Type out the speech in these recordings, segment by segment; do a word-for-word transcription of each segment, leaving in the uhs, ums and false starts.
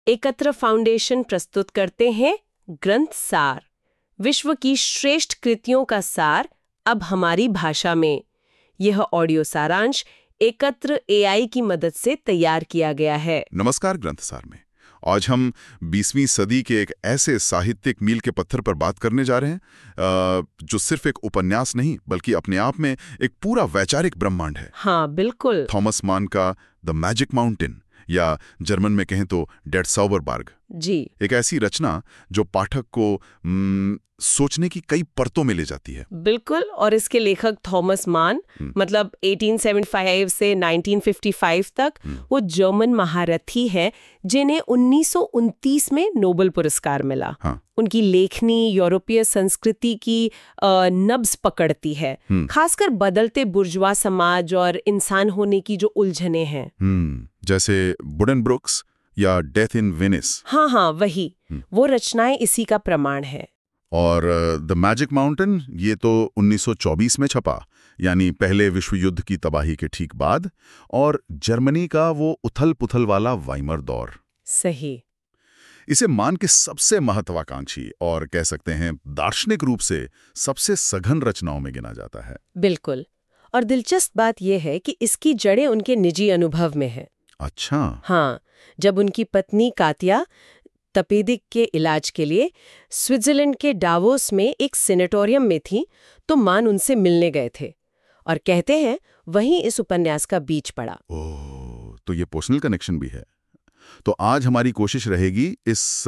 एकत्र फाउंडेशन प्रस्तुत करते हैं ग्रंथ सार, विश्व की श्रेष्ठ कृतियों का सार अब हमारी भाषा में। यह ऑडियो सारांश एकत्र एआई की मदद से तैयार किया गया है। नमस्कार ग्रंथ सार में आज हम बीसवीं सदी के एक ऐसे साहित्यिक मील के पत्थर पर बात करने जा रहे हैं जो सिर्फ एक उपन्यास नहीं बल्कि अपने आप में एक पूरा वैचारिक ब्रह्मांड है। हाँ बिल्कुल। थॉमस मान का द मैजिक माउंटेन, या जर्मन में कहें तो डेर ज़ाउबरबर्ग, जी एक ऐसी रचना जो पाठक को न, सोचने की कई परतों में ले जाती है। बिल्कुल। और इसके लेखक थॉमस मान मतलब अठारह सौ पचहत्तर से उन्नीस सौ पचपन तक वो जर्मन महारथी है जिन्हें उन्नीस सौ उनतीस में नोबेल पुरस्कार मिला। हाँ। उनकी लेखनी यूरोपीय संस्कृति की नब्ज पकड़ती है, खासकर बदलते बुर्जुआ समाज और इंसान होने की जो उलझने हैं, जैसे बुडेनब्रुक्स या डेथ इन वेनिस। हाँ हाँ वही, वो रचनाएं इसी का प्रमाण है। और द मैजिक माउंटेन ये तो उन्नीस सौ चौबीस में छपा, यानी पहले विश्व युद्ध की तबाही के ठीक बाद, और जर्मनी का वो उथल पुथल वाला वाइमर दौर। सही। इसे मान के सबसे महत्वाकांक्षी और कह सकते हैं दार्शनिक रूप से सबसे सघन रचनाओं में गिना जाता है। बिल्कुल। और दिलचस्प बात यह है कि इसकी जड़ें उनके निजी अनुभव में है। अच्छा। हाँ, जब उनकी पत्नी कातिया तपेदिक के इलाज के लिए स्विट्जरलैंड के डावोस में एक सेनेटोरियम में थी तो मान उनसे मिलने गए थे और कहते हैं वहीं इस उपन्यास का बीज पड़ा। ओह, तो ये पर्सनल कनेक्शन भी है। तो आज हमारी कोशिश रहेगी इस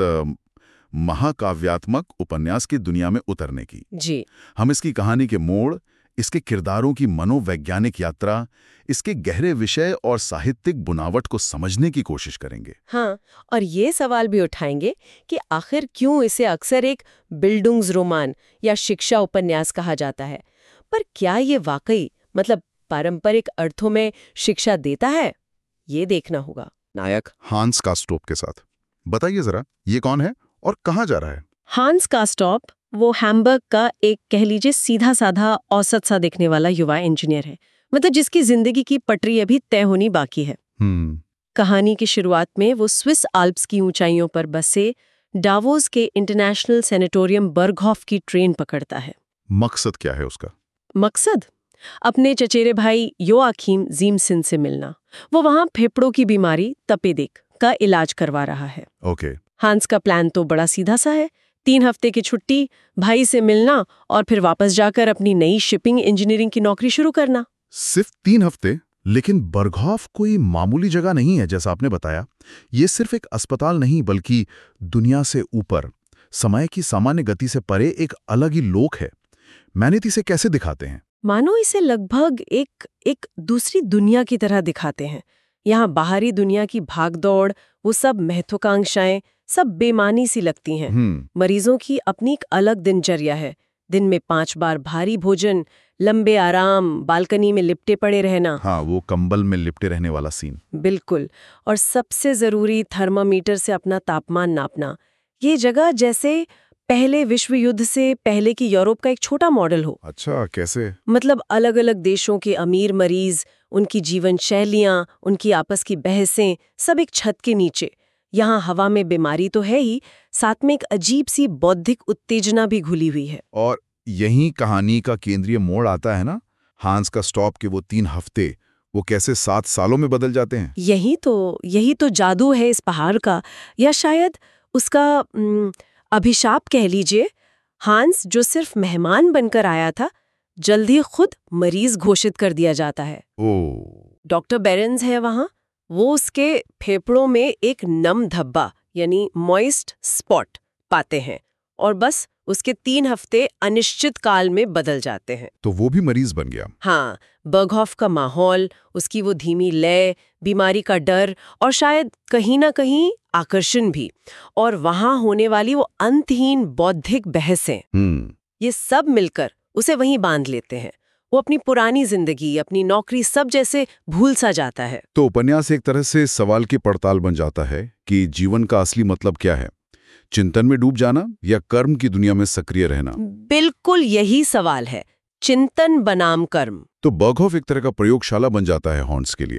महाकाव्यात्मक उपन्यास की दुनिया में उतरने की। जी। हम इसकी कहानी के मोड़, इसके किरदारों की मनोवैज्ञानिक यात्रा, इसके गहरे विषय और साहित्यिक बुनावट को समझने की कोशिश करेंगे। हाँ, और ये सवाल भी उठाएंगे कि आखिर क्यों इसे अक्सर एक बिल्डुंग्सरोमान या शिक्षा उपन्यास कहा जाता है, पर क्या ये वाकई मतलब पारंपरिक अर्थों में शिक्षा देता है, ये देखना होगा। नायक हांस कास्टोप के साथ बताइए जरा, ये कौन है और कहाँ जा रहा है? हांस कास्टोप वो हैम्बर्ग का एक कह लीजिए सीधा साधा औसत सा दिखने वाला युवा इंजीनियर है, मतलब जिसकी जिंदगी की पटरी अभी तय होनी बाकी है। hmm. कहानी की शुरुआत में वो स्विस आल्प्स की ऊंचाइयों पर बसे डावोस के इंटरनेशनल सेनेटोरियम बर्गहॉफ की ट्रेन पकड़ता है। मकसद क्या है उसका? मकसद अपने चचेरे भाई योआखीम ज़ीमसन से मिलना। वो वहां फेफड़ों की बीमारी तपेदिक का इलाज करवा रहा है। Okay okay. हांस का प्लान तो बड़ा सीधा सा है, तीन हफ्ते की छुट्टी, भाई से मिलना और फिर वापस जाकर अपनी नई शिपिंग इंजीनियरिंग की नौकरी शुरू करना। सिर्फ तीन हफ्ते? लेकिन बर्गहॉफ कोई मामूली जगह नहीं है, जैसा आपने बताया। ये सिर्फ एक अस्पताल नहीं बल्कि दुनिया से ऊपर, समय की सामान्य गति से परे एक अलग ही लोक है। मैनेत इसे कैसे दिखाते हैं? मानो इसे लगभग एक एक दूसरी दुनिया की तरह दिखाते हैं। यहाँ बाहरी दुनिया की भागदौड़, वो सब महत्वाकांक्षाएं सब बेमानी सी लगती हैं। मरीजों की अपनी एक अलग दिनचर्या है, दिन में पांच बार भारी भोजन, लंबे आराम, बालकनी में लिपटे पड़े रहना। हाँ, वो कंबल में लिपटे रहने वाला सीन। बिल्कुल। और सबसे जरूरी थर्मामीटर से अपना तापमान नापना। ये जगह जैसे पहले विश्व युद्ध से पहले की यूरोप का एक छोटा मॉडल हो। अच्छा, कैसे? मतलब अलग अलग देशों के अमीर मरीज, उनकी जीवन शैलियां, उनकी आपस की बहसें, सब एक छत के नीचे। यहाँ हवा में बीमारी तो है ही, साथ में एक अजीब सी बौद्धिक उत्तेजना भी घुली हुई है। और यही कहानी का केंद्रीय मोड़ आता है ना, हांस का स्टॉप के वो तीन हफ्ते वो कैसे सात सालों में बदल जाते हैं। यही तो यही तो जादू है इस पहाड़ का, या शायद उसका न, अभिशाप कह लीजिए। हांस जो सिर्फ मेहमान बनकर आया था, जल्दी खुद मरीज घोषित कर दिया जाता है। ओह। डॉक्टर बेरेंस है वहां, वो उसके फेफड़ों में एक नम धब्बा यानी मॉइस्ट स्पॉट पाते हैं और बस उसके तीन हफ्ते अनिश्चित काल में बदल जाते हैं। तो वो भी मरीज बन गया। हाँ, बर्गहॉफ का माहौल, उसकी वो धीमी लय, बीमारी का डर और शायद कहीं ना कहीं आकर्षण भी, और वहां होने वाली वो अंतहीन बौद्धिक बहसें, ये सब मिलकर उसे वहीं बांध लेते हैं। वो अपनी पुरानी जिंदगी, अपनी नौकरी सब जैसे भूल सा जाता है। तो उपन्यास एक तरह से सवाल की पड़ताल बन जाता है कि जीवन का असली मतलब क्या है, चिंतन में डूब जाना या कर्म की दुनिया में सक्रिय रहना। बिल्कुल यही सवाल है, चिंतन बनाम कर्म। तो बर्गहॉफ एक तरह का प्रयोगशाला बन जाता है हॉन्स के लिए।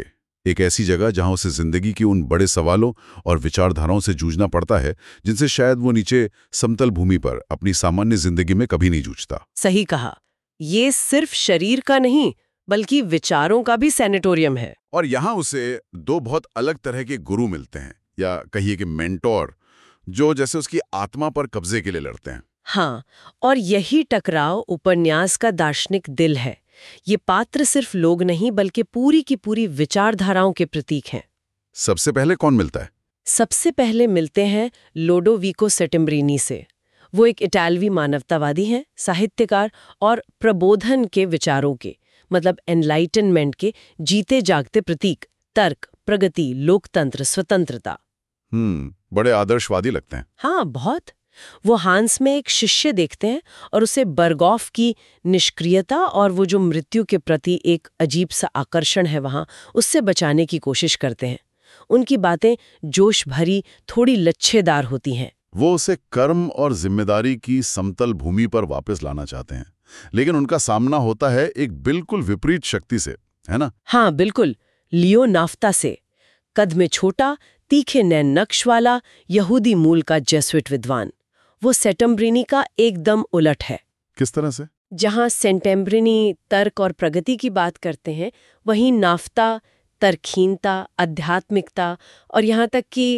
एक ऐसी जगह जहां उसे जिंदगी की उन बड़े सवालों और विचारधाराओं से जूझना पड़ता है जिनसे शायद वो नीचे समतल भूमि पर अपनी सामान्य जिंदगी में कभी नहीं जूझता। सही कहा। ये सिर्फ शरीर का नहीं बल्कि विचारों का भी सैनिटोरियम है। और यहाँ उसे दो बहुत अलग तरह के गुरु मिलते हैं, या कहिए कि मेंटोर, जो जैसे उसकी आत्मा पर कब्जे के लिए लड़ते हैं। हाँ, और यही टकराव उपन्यास का दार्शनिक दिल है। ये पात्र सिर्फ लोग नहीं बल्कि पूरी की पूरी विचारधाराओं के प्रतीक हैं। सबसे पहले कौन मिलता है? सबसे पहले मिलते हैं लोडोविको सेटेम्ब्रिनी से। वो एक इटालवी मानवतावादी हैं, साहित्यकार और प्रबोधन के विचारों के, मतलब एनलाइटनमेंट के जीते जागते प्रतीक। तर्क, प्रगति, लोकतंत्र, स्वतंत्रता। हम्म बड़े आदर्शवादी लगते हैं। हाँ, बहुत। वो हांस में एक शिष्य देखते हैं और उसे बर्गॉफ की निष्क्रियता और वो जो मृत्यु के प्रति एक अजीब सा आकर्षण है वहां, उससे बचाने की कोशिश करते हैं। उनकी बातें जोश भरी, थोड़ी लच्छेदार होती हैं। वो उसे कर्म और जिम्मेदारी की समतल भूमि पर वापस लाना चाहते हैं, लेकिन उनका सामना होता है एक बिल्कुल विपरीत शक्ति से, है ना? हाँ, बिल्कुल। लियो नाफ्ता से। कद में छोटा, तीखे नैन नक्श वाला, यहूदी मूल का जेसुइट विद्वान। वो सेटेम्ब्रिनी का एकदम उलट है। किस तरह से? जहां सेटेम्ब्रिनी तर्क और प्रगति की बात करते हैं, वहीं नाफ्ता तर्कहीनता, आध्यात्मिकता और यहाँ तक कि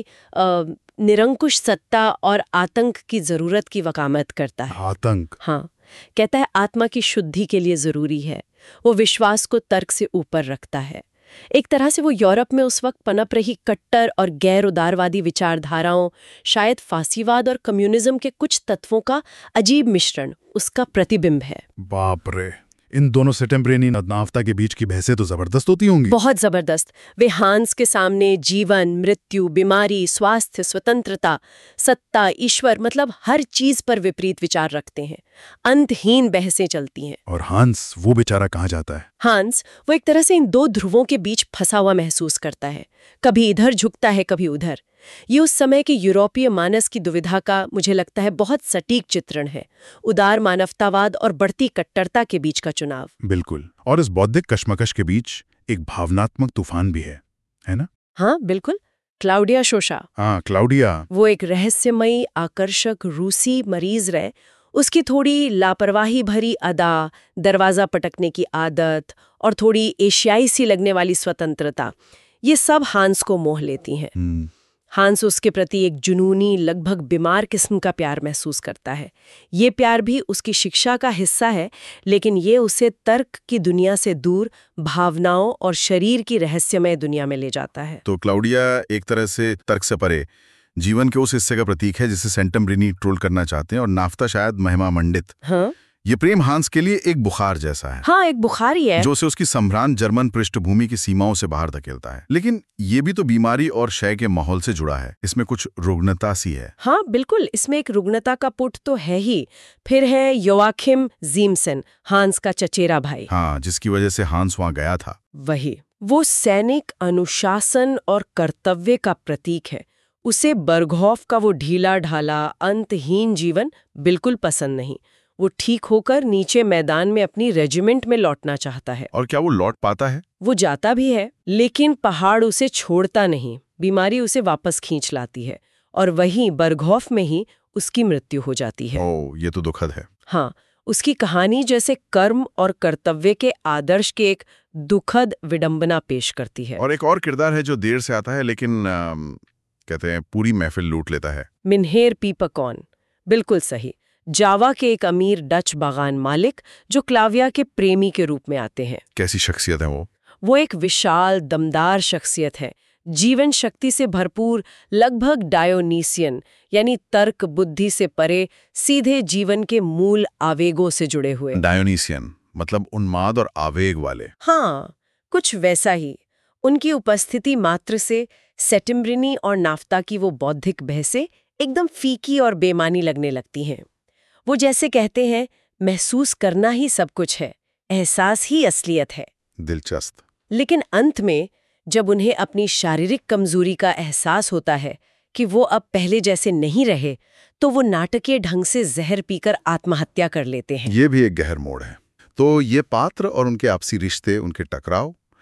निरंकुश सत्ता और आतंक की जरूरत की वकामत करता है। आतंक? हाँ, कहता है आत्मा की शुद्धि के लिए जरूरी है। वो विश्वास को तर्क से ऊपर रखता है। एक तरह से वो यूरोप में उस वक्त पनप रही कट्टर और गैर उदारवादी विचारधाराओं, शायद फांसीवाद और कम्युनिज्म के कुछ तत्वों का अजीब मिश्रण, उसका प्रतिबिंब है। बाप रे, इन दोनों सेटेम्ब्रिनी और नाफ्ता के बीच की बहसें तो जबरदस्त होती होंगी। बहुत जबरदस्त। वे हांस के सामने जीवन, मृत्यु, बीमारी, स्वास्थ्य, स्वतंत्रता, सत्ता, ईश्वर, मतलब हर चीज पर विपरीत विचार रखते हैं। अंतहीन बहसें चलती हैं। और हांस, वो बेचारा कहाँ जाता है? हांस, वो एक तरह से इन दो ध्रुवों के बीच फंसा हुआ महसूस करता है। कभी इधर झुकता है, कभी उधर। ये उस समय के यूरोपीय मानस की दुविधा का, मुझे लगता है, बहुत सटीक चित्रण है। उदार मानवतावाद और बढ़ती कट्टरता के बीच का चुनाव। बिल्कुल। और इस बौद्धिक कश्मकश के बीच एक भावनात्मक तूफान भी है, है ना? हाँ, बिल्कुल। Claudia Chauchat. हाँ, क्लाउडिया। वो एक रहस्यमयी, आकर्षक रूसी मरीज रहे। उसकी थोड़ी लापरवाही भरी अदा, दरवाजा पटकने की आदत और थोड़ी एशियाई सी लगने वाली स्वतंत्रता, ये सब हांस को मोह लेती हैं। हांस उसके प्रति एक जुनूनी, लगभग बीमार किस्म का प्यार महसूस करता है। ये प्यार भी उसकी शिक्षा का हिस्सा है, लेकिन ये उसे तर्क की दुनिया से दूर भावनाओं और शरीर की रहस्यमय दुनिया में ले जाता है। तो क्लाउडिया एक तरह से तर्क से परे जीवन के उस हिस्से का प्रतीक है जिसे सेटेम्ब्रिनी ट्रोल करना चाहते हैं, और नाफ्ता शायद महिमा मंडित। हाँ? ये प्रेम हांस के लिए एक बुखार जैसा है। हाँ, एक बुखार ही है जो उसे उसकी संभ्रांत जर्मन पृष्ठभूमि की सीमाओं से बाहर धकेलता है। लेकिन ये भी तो बीमारी और क्षय के माहौल से जुड़ा है। इसमें कुछ रुग्णता सी है। हाँ, बिल्कुल। इसमें एक रुग्णता का पुट तो है ही। फिर है योआखिम ज़ीमसन, हांस का चचेरा भाई। हाँ, जिसकी वजह से हांस वहां गया था। वही। वो सैनिक अनुशासन और कर्तव्य का प्रतीक है। उसे बर्गहॉफ का वो ढीला ढाला, अंतहीन जीवन बिल्कुल पसंद नहीं। वो ठीक होकर नीचे मैदान में अपनी रेजिमेंट में लौटना चाहता है। और क्या वो लौट पाता है? वो जाता भी है, लेकिन पहाड़ उसे छोड़ता नहीं। बीमारी उसे वापस खींच लाती है और वहीं बर्गहॉफ में ही उसकी मृत्यु हो जाती है। ओह, ये तो दुखद है। हाँ, उसकी कहानी जैसे कर्म और कर्तव्य के आदर्श के एक दुखद विडंबना पेश करती है। और एक और किरदार है जो देर से आता है, लेकिन आ, कहते हैं पूरी महफिल लूट लेता है। मिन्हेर पीपकॉन। बिल्कुल सही। जावा के एक अमीर डच बागान मालिक जो क्लाविया के प्रेमी के रूप में आते हैं। कैसी शख्सियत है वो? वो एक विशाल, दमदार शख्सियत है, जीवन शक्ति से भरपूर, लगभग डायोनीसियन, यानी तर्क बुद्धि से परे, सीधे जीवन के मूल आवेगों से जुड़े हुए। डायोनीसियन मतलब उन्माद और आवेग वाले। हाँ, कुछ वैसा ही। उनकी उपस्थिति मात्र से सेटेम्ब्रिनी और नाफ्ता की वो बौद्धिक बहसें एकदम फीकी और बेमानी लगने लगती हैं। वो जैसे कहते हैं, महसूस करना ही सब कुछ है, एहसास ही असलियत है। दिलचस्प। लेकिन अंत में जब उन्हें अपनी शारीरिक कमजोरी का एहसास होता है कि वो अब पहले जैसे नहीं रहे, तो वो नाटकीय ढंग से जहर पीकर आत्महत्या कर लेते हैं। ये भी एक गहर मोड़ है। तो ये पात्र और उनके आपसी रिश्ते, उनके टकराव,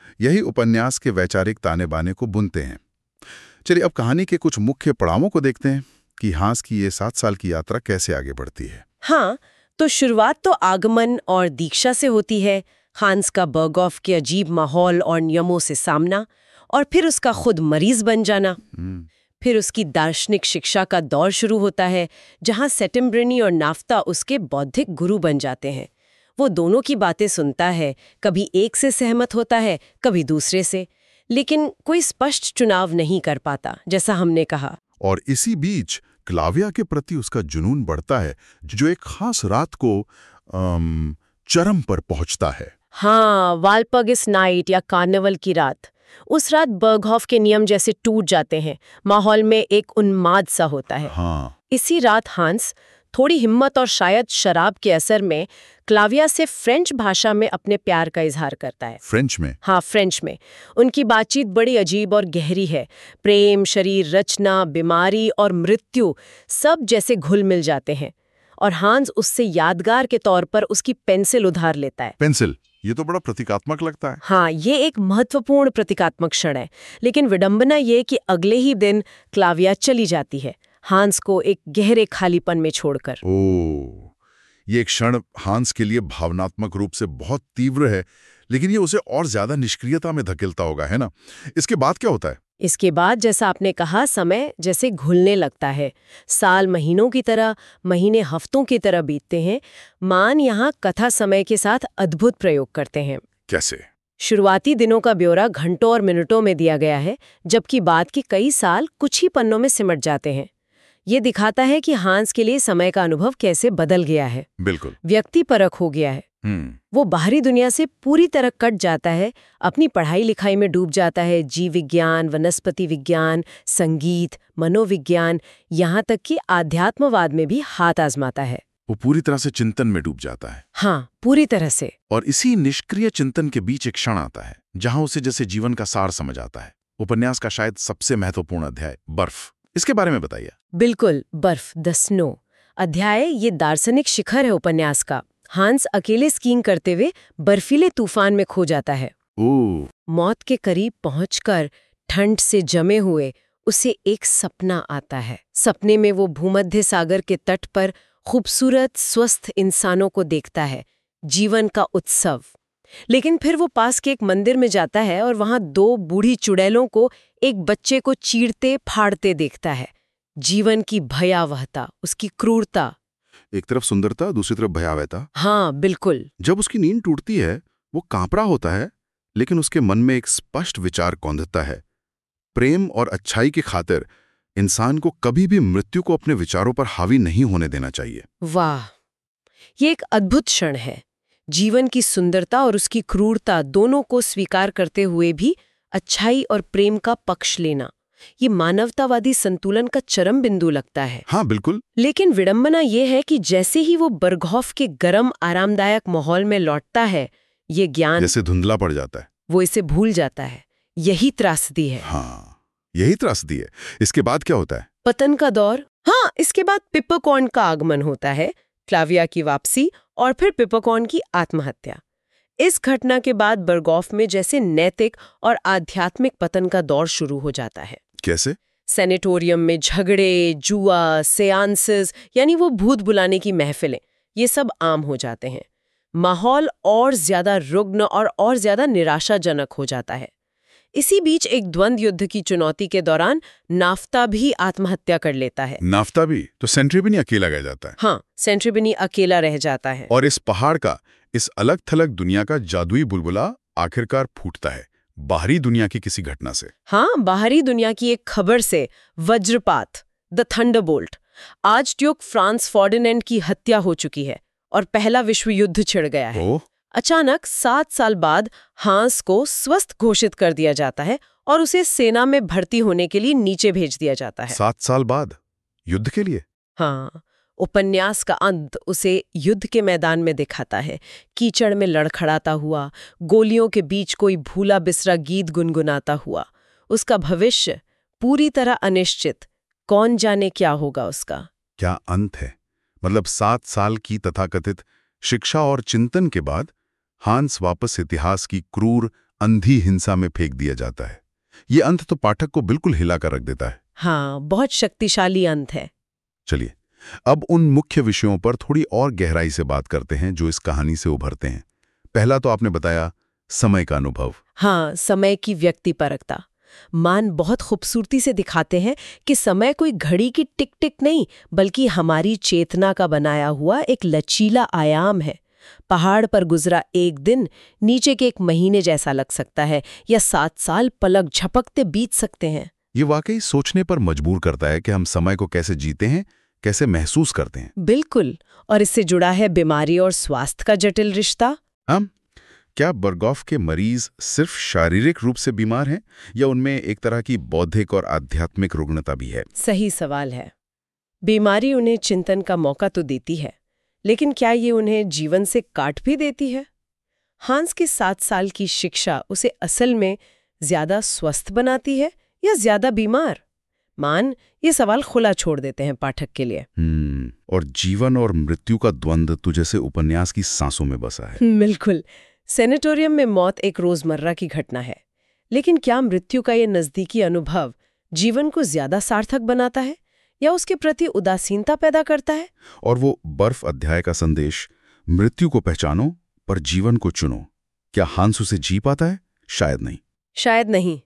यही उपन्यास के वैचारिक ताने बाने को बुनते हैं। चलिए अब कहानी के कुछ मुख्य पड़ावों को देखते हैं कि हांस की ये सात साल की यात्रा कैसे आगे बढ़ती है। हाँ, तो शुरुआत तो आगमन और दीक्षा से होती है। हांस का बर्गॉफ के अजीब माहौल और नियमों से सामना, और फिर उसका खुद मरीज बन जाना। फिर उसकी दार्शनिक शिक्षा का दौर शुरू होता है, जहां सेटेम्ब्रिनी और नाफ्ता उसके बौद्धिक गुरु बन जाते हैं। वो दोनों की बातें सुनता है, कभी एक से सहमत होता है, कभी दूसरे से, लेकिन कोई स्पष्ट चुनाव नहीं कर पाता, जैसा हमने कहा। और इसी बीच क्लाविया के प्रति उसका जुनून बढ़ता है, जो एक खास रात को अम, चरम पर पहुंचता है। हाँ, वालपगिस नाइट या कार्निवल की रात। उस रात बर्गहॉफ के नियम जैसे टूट जाते हैं, माहौल में एक उन्माद सा होता है। हाँ। इसी रात हांस थोड़ी हिम्मत और शायद शराब के असर में क्लाविया से फ्रेंच भाषा में अपने प्यार का इजहार करता है। फ्रेंच में? हाँ, फ्रेंच में। उनकी बातचीत बड़ी अजीब और गहरी है। प्रेम, शरीर रचना, बीमारी और मृत्यु सब जैसे घुल मिल जाते हैं, और हांस उससे यादगार के तौर पर उसकी पेंसिल उधार लेता है। पेंसिल? ये तो बड़ा प्रतीकात्मक लगता है। हाँ, ये एक महत्वपूर्ण प्रतीकात्मक क्षण है, लेकिन विडंबना ये कि अगले ही दिन क्लाविया चली जाती है, हांस को एक गहरे खालीपन में छोड़कर। ओह, ये क्षण हांस के लिए भावनात्मक रूप से बहुत तीव्र है, लेकिन ये उसे और ज्यादा निष्क्रियता में धकेलता होगा, है ना? इसके बाद क्या होता है? इसके बाद, जैसा आपने कहा, समय जैसे घुलने लगता है। साल महीनों की तरह, महीने हफ्तों की तरह बीतते हैं। मान यहाँ कथा समय के साथ अद्भुत प्रयोग करते हैं। कैसे? शुरुआती दिनों का ब्यौरा घंटों और मिनटों में दिया गया है, जबकि बाद के कई साल कुछ ही पन्नों में सिमट जाते हैं। ये दिखाता है कि हांस के लिए समय का अनुभव कैसे बदल गया है। बिल्कुल। व्यक्तिपरक हो गया है। वो बाहरी दुनिया से पूरी तरह कट जाता है, अपनी पढ़ाई लिखाई में डूब जाता है, जीव विज्ञान, वनस्पति विज्ञान, संगीत, मनोविज्ञान, यहाँ तक कि आध्यात्मवाद में भी हाथ आजमाता है। वो पूरी तरह से चिंतन में डूब जाता है। हाँ, पूरी तरह से। और इसी निष्क्रिय चिंतन के बीच एक क्षण आता है जहां उसे जैसे जीवन का सार समझ आता है। उपन्यास का शायद सबसे महत्वपूर्ण अध्याय, बर्फ। इसके बारे में बताइए। बिल्कुल, बर्फ, द स्नो अध्याय ये दार्शनिक शिखर है उपन्यास का। हांस अकेले स्कीइंग करते हुए बर्फीले तूफान में खो जाता है। ओह। मौत के करीब पहुंचकर ठंड से जमे हुए उसे एक सपना आता है। सपने में वो भूमध्य सागर के तट पर खूबसूरत स्वस्थ इंसानों को देखता है, जीवन का उत्सव। लेकिन फिर वो पास के एक मंदिर में जाता है और वहां दो बूढ़ी चुड़ैलों को एक बच्चे को चीरते फाड़ते देखता है। जीवन की भयावहता, उसकी क्रूरता। एक तरफ सुंदरता, दूसरी तरफ भयावहता। हाँ, बिल्कुल। जब उसकी नींद टूटती है, वो कांपड़ा होता है, लेकिन उसके मन में एक स्पष्ट विचार कौंधता है। प्रेम और अच्छाई की खातिर इंसान को कभी भी मृत्यु को अपने विचारों पर हावी नहीं होने देना चाहिए। वाह, ये एक अद्भुत क्षण है। जीवन की सुंदरता और उसकी क्रूरता दोनों को स्वीकार करते हुए भी अच्छाई और प्रेम का पक्ष लेना, ये मानवतावादी संतुलन का चरम बिंदु लगता है। हाँ, बिल्कुल। लेकिन विडंबना ये है कि जैसे ही वो बर्गहॉफ के गर्म आरामदायक माहौल में लौटता है, ये ज्ञान जैसे धुंधला पड़ जाता है, वो इसे भूल जाता है। यही त्रासदी है। हाँ, यही त्रासदी है। इसके बाद क्या होता है? पतन का दौर। हाँ, इसके बाद पिपरकॉर्न का आगमन होता है, क्लाविया की वापसी और फिर पिपरकॉर्न की आत्महत्या। इस घटना के बाद बर्गहॉफ में जैसे नैतिक और आध्यात्मिक पतन का दौर शुरू हो जाता है। कैसे? सेनेटोरियम में झगड़े, जुआ, सेआंसेस, यानी वो भूत बुलाने की महफिलें, ये सब आम हो जाते हैं। माहौल और ज्यादा रुग्ण और और ज्यादा निराशाजनक हो जाता है। इसी बीच एक द्वंद्व युद्ध की चुनौती के दौरान नाफ्ता भी आत्महत्या कर लेता है। नाफ्ता भी? तो सेंट्रिबिनी अकेला रह जाता है। हाँ, सेंट्रिबिनी अकेला रह जाता है। और इस पहाड़ का, इस अलग थलग दुनिया का जादुई बुलबुला आखिरकार फूटता है, बाहरी दुनिया की किसी घटना से। हाँ, बाहरी दुनिया की एक खबर से, वज्रपात, द थंडरबोल्ट। आज ड्यूक फ्रांस फर्डिनेंड की हत्या हो चुकी है और पहला विश्व युद्ध छिड़ गया है। ओह। अचानक सात साल बाद हांस को स्वस्थ घोषित कर दिया जाता है और उसे सेना में भर्ती होने के लिए नीचे भेज दिया जाता है। सात साल बाद? युद्ध के लिए? हाँ, उपन्यास का अंत उसे युद्ध के मैदान में दिखाता है, कीचड़ में लड़खड़ाता हुआ, गोलियों के बीच कोई भूला बिसरा गीत गुनगुनाता हुआ। उसका भविष्य पूरी तरह अनिश्चित, कौन जाने क्या होगा उसका। क्या अंत है? मतलब सात साल की तथाकथित शिक्षा और चिंतन के बाद हांस वापस इतिहास की क्रूर अंधी हिंसा में फेंक दिया जाता है। ये अंत तो पाठक को बिल्कुल हिला कर रख देता है। हाँ, बहुत शक्तिशाली अंत है। चलिए अब उन मुख्य विषयों पर थोड़ी और गहराई से बात करते हैं जो इस कहानी से उभरते हैं। पहला तो आपने बताया समय का अनुभव। हाँ, समय की व्यक्तिपरकता। मान बहुत खूबसूरती से दिखाते हैं कि समय कोई घड़ी की टिक टिक नहीं, बल्कि हमारी चेतना का बनाया हुआ एक लचीला आयाम है। पहाड़ पर गुजरा एक दिन नीचे के एक महीने जैसा लग सकता है, या सात साल पलक झपकते बीत सकते हैं। ये वाकई सोचने पर मजबूर करता है कि हम समय को कैसे जीते हैं, कैसे महसूस करते हैं। बिल्कुल। और इससे जुड़ा है बीमारी और स्वास्थ्य का जटिल रिश्ता। हम क्या बर्गॉफ के मरीज सिर्फ शारीरिक रूप से बीमार हैं या उनमें एक तरह की बौद्धिक और आध्यात्मिक रुग्णता भी है? सही सवाल है। बीमारी उन्हें चिंतन का मौका तो देती है, लेकिन क्या ये उन्हें जीवन से काट भी देती है? हांस की सात साल की शिक्षा उसे असल में ज्यादा स्वस्थ बनाती है या ज्यादा बीमार? मान ये सवाल खुला छोड़ देते हैं पाठक के लिए। हम्म और जीवन और मृत्यु का द्वंद्व तो जैसे उपन्यास की सांसों में बसा है। बिल्कुल। सेनेटोरियम में मौत एक रोजमर्रा की घटना है, लेकिन क्या मृत्यु का ये नजदीकी अनुभव जीवन को ज्यादा सार्थक बनाता है या उसके प्रति उदासीनता पैदा करता है? और वो बर्फ अध्याय का संदेश, मृत्यु को पहचानो पर जीवन को चुनो, क्या हांस उसे जी पाता है? शायद नहीं। शायद नहीं।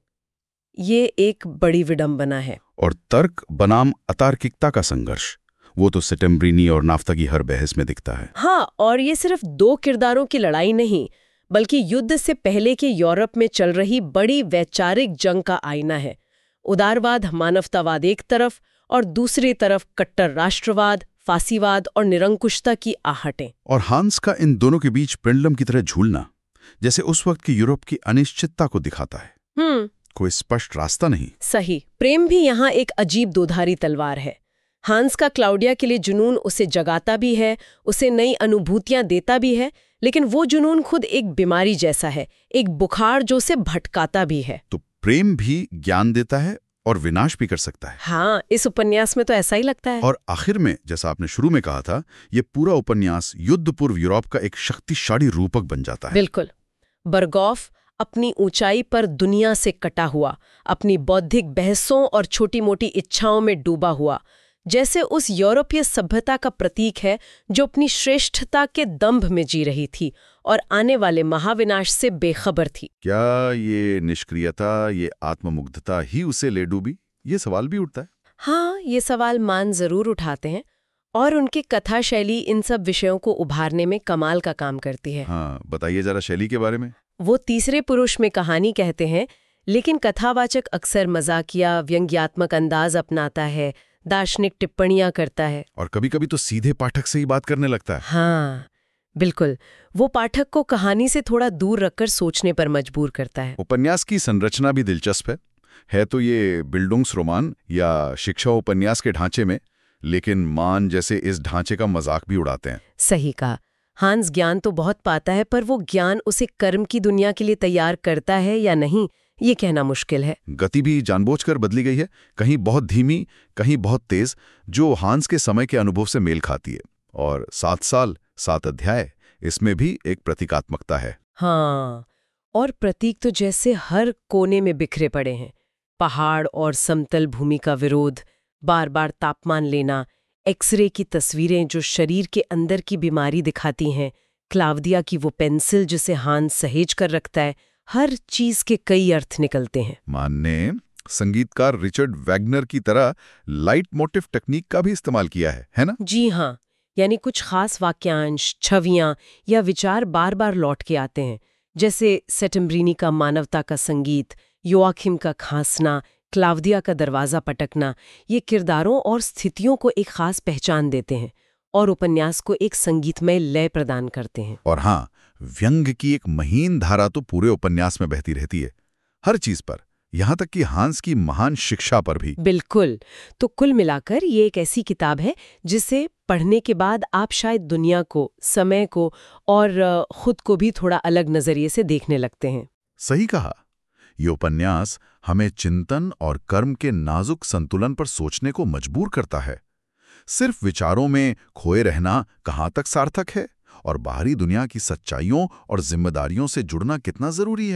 ये एक बड़ी विडंबना है। और तर्क बनाम अतार्किकता का संघर्ष, वो तो सेटेम्ब्रिनी और नाफ्ता की हर बहस में दिखता है। हाँ, और ये सिर्फ दो किरदारों की लड़ाई नहीं, बल्कि युद्ध से पहले के यूरोप में चल रही बड़ी वैचारिक जंग का आईना है। उदारवाद, मानवतावाद एक तरफ, और दूसरी तरफ कट्टर राष्ट्रवाद, फासीवाद और निरंकुशता की आहटें। और हांस का इन दोनों के बीच पेंडुलम की तरह झूलना, जैसे उस वक्त की यूरोप की अनिश्चितता को दिखाता है। हम्म कोई स्पष्ट रास्ता नहीं। सही। प्रेम भी यहाँ एक अजीब दोधारी तलवार है। हांस का क्लाउडिया के लिए जुनून उसे जगाता भी है, उसे नई अनुभूतियां देता भी है, लेकिन वो जुनून खुद एक बीमारी जैसा है, एक बुखार जो उसे भटकाता भी है। तो प्रेम भी ज्ञान देता है और विनाश भी कर सकता है। हाँ, इस उपन्यास में तो ऐसा ही लगता है। और आखिर में, जैसा आपने शुरू में कहा था, ये पूरा उपन्यास युद्ध पूर्व यूरोप का एक शक्तिशाली रूपक बन जाता है। बिल्कुल। बर्गॉफ अपनी ऊंचाई पर दुनिया से कटा हुआ, अपनी बौद्धिक बहसों और छोटी मोटी इच्छाओं में डूबा हुआ, जैसे उस यूरोपीय सभ्यता का प्रतीक है जो अपनी श्रेष्ठता के दंभ में जी रही थी और आने वाले महाविनाश से बेखबर थी। क्या ये निष्क्रियता, ये आत्ममुग्धता ही उसे ले डूबी? ये सवाल भी उठता है। हाँ, ये सवाल मान जरूर उठाते हैं, और उनकी कथा शैली इन सब विषयों को उभारने में कमाल का काम करती है। हाँ, बताइए जरा शैली के बारे में। वो तीसरे पुरुष में कहानी कहते हैं, लेकिन कथावाचक अक्सर मजाकिया, व्यंग्यात्मक अंदाज अपनाता है, दार्शनिक टिप्पणियां करता है, और कभी-कभी तो सीधे पाठक से ही बात करने लगता है। हाँ बिल्कुल। वो पाठक को कहानी से थोड़ा दूर रखकर सोचने पर मजबूर करता है। उपन्यास की संरचना भी दिलचस्प है है तो ये बिल्डुंग्सरोमान या शिक्षा उपन्यास के ढांचे में, लेकिन मान जैसे इस ढांचे का मजाक भी उड़ाते हैं। सही कहा। हांस ज्ञान तो बहुत पाता है, पर वो ज्ञान उसे कर्म की दुनिया के लिए तैयार करता है या नहीं, ये कहना मुश्किल है। गति भी जानबूझकर बदली गई है, कहीं बहुत धीमी, कहीं बहुत तेज, जो हांस के समय के अनुभव से मेल खाती है। और सात साल सात अध्याय, इसमें भी एक प्रतीकात्मकता है। हाँ, और प्रतीक तो जैसे हर कोने में बिखरे पड़े हैं। पहाड़ और समतल भूमि का विरोध, बार बार तापमान लेना, एक्सरे की तस्वीरें जो शरीर के अंदर की बीमारी दिखाती हैं, क्लावदिया की वो पेंसिल जिसे हांस सहेज कर रखता है, हर चीज के कई अर्थ निकलते हैं। मानने संगीतकार रिचर्ड वैगनर की तरह लाइट मोटिव टेक्निक का भी इस्तेमाल किया है, है ना? जी हाँ, यानी कुछ खास वाक्यांश, छवियां या विचार बार बार लौट के आते हैं, जैसे सेटेम्ब्रिनी का मानवता का संगीत, योआखिम का खांसना, क्लावदिया का दरवाजा पटकना। ये किरदारों और स्थितियों को एक खास पहचान देते हैं और उपन्यास को एक संगीतमय लय प्रदान करते हैं। और हाँ, व्यंग की एक महीन धारा तो पूरे उपन्यास में बहती रहती है, हर चीज पर, यहाँ तक कि हांस की महान शिक्षा पर भी। बिल्कुल। तो कुल मिलाकर ये एक ऐसी किताब है जिसे पढ़ने के बाद आप शायद दुनिया को, समय को और खुद को भी थोड़ा अलग नजरिए से देखने लगते हैं। सही कहा। ये उपन्यास हमें चिंतन और कर्म के नाजुक संतुलन पर सोचने को मजबूर करता है। सिर्फ विचारों में खोए रहना कहाँ तक सार्थक है, और बाहरी दुनिया की सच्चाइयों और जिम्मेदारियों से जुड़ना कितना जरूरी है।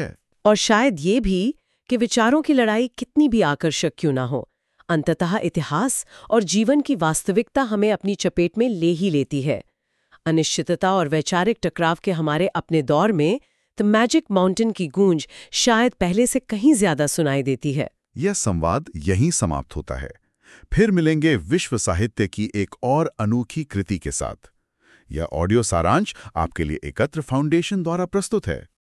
और शायद ये भी कि विचारों की लड़ाई कितनी भी आकर्षक क्यों ना हो, अंततः इतिहास और जीवन की वास्तविकता हमें अपनी चपेट में ले ही लेती है। अनिश्चितता और वैचारिक टकराव के हमारे अपने दौर में द मैजिक माउंटेन की गूंज शायद पहले से कहीं ज्यादा सुनाई देती है। यह संवाद यहीं समाप्त होता है। फिर मिलेंगे विश्व साहित्य की एक और अनोखी कृति के साथ। यह ऑडियो सारांश आपके लिए एकत्र फाउंडेशन द्वारा प्रस्तुत है।